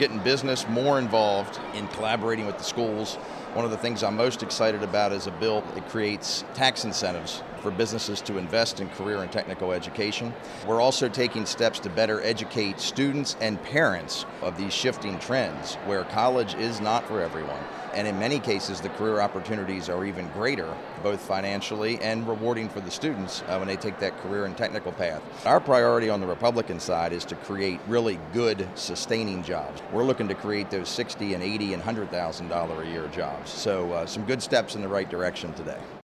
getting business more involved in collaborating with the schools. One of the things I'm most excited about is a bill that creates tax incentives for businesses to invest in career and technical education. We're also taking steps to better educate students and parents of these shifting trends where college is not for everyone. And in many cases, the career opportunities are even greater, both financially and rewarding for the students when they take that career and technical path. Our priority on the Republican side is to create really good, sustaining jobs. We're looking to create those $60,000 and $80,000 and $100,000 a year jobs. So some good steps in the right direction today.